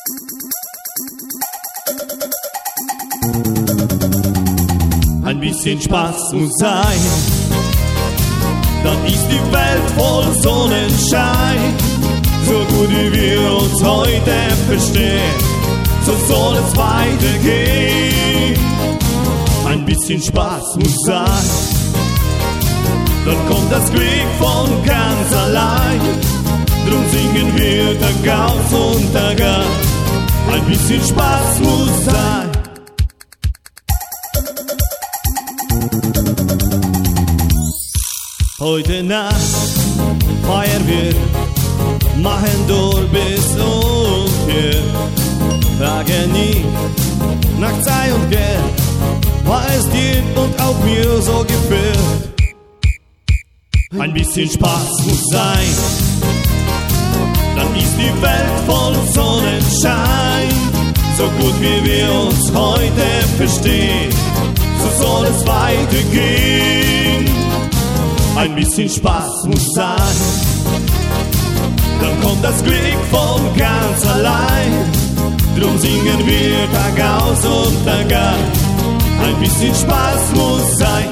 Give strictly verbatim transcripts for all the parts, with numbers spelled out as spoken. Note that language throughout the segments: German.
Ein bisschen Spaß muss sein, dann ist die Welt voll Sonnenschein. So gut wie wir uns heute verstehen, so soll es weitergehen. Ein bisschen Spaß muss sein, dann kommt das Glück von ganz allein. Drum singen wir Tag aus und Tag ein. Ein bisschen Spaß muss sein. Heute Nacht feiern wir, machen durch bis umher. Frage nie nach Zeit und Geld, war es dir und auch mir so gefällt. Ein bisschen Spaß muss sein, dann ist die Welt voll Sonnenschein. So gut wie wir uns heute verstehen, so soll es weitergehen. Ein bisschen Spaß muss sein, dann kommt das Glück von ganz allein. Drum singen wir Tag aus und Tag ein. Ein bisschen Spaß muss sein.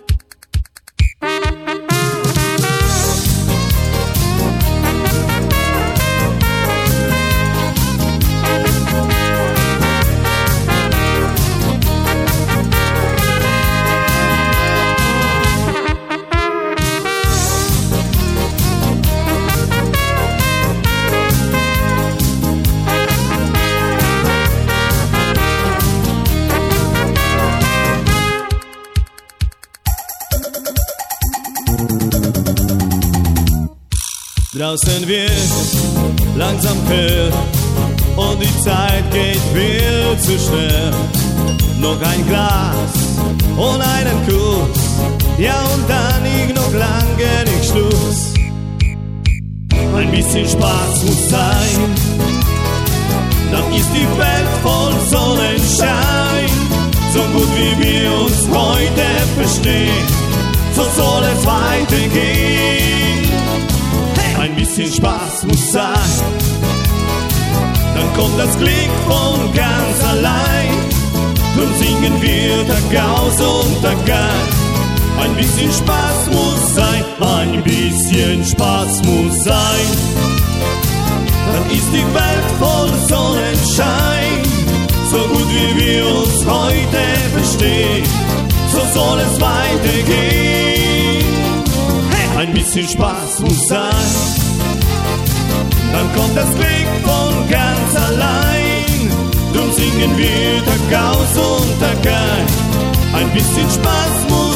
Draußen wird langsam hell und die Zeit geht viel zu schnell. Noch ein Glas und einen Kuss, ja und dann ich noch lange nicht Schluss. Ein bisschen Spaß muss sein, dann ist die Welt voll Sonnenschein. So gut wie wir uns heute verstehen, so soll es weitergehen. Ein bisschen Spaß muss sein, dann kommt das Glück von ganz allein. Drum singen wir Tag aus und Tag ein. Ein bisschen Spaß muss sein, ein bisschen Spaß muss sein. Dann ist die Welt voll Sonnenschein. So gut wie wir uns heute verstehen, so soll es weitergehen. Ein bisschen Spaß muss sein, dann kommt das Glück von ganz allein. Drum singen wir Tag aus und Tag ein. Ein bisschen Spaß muss sein.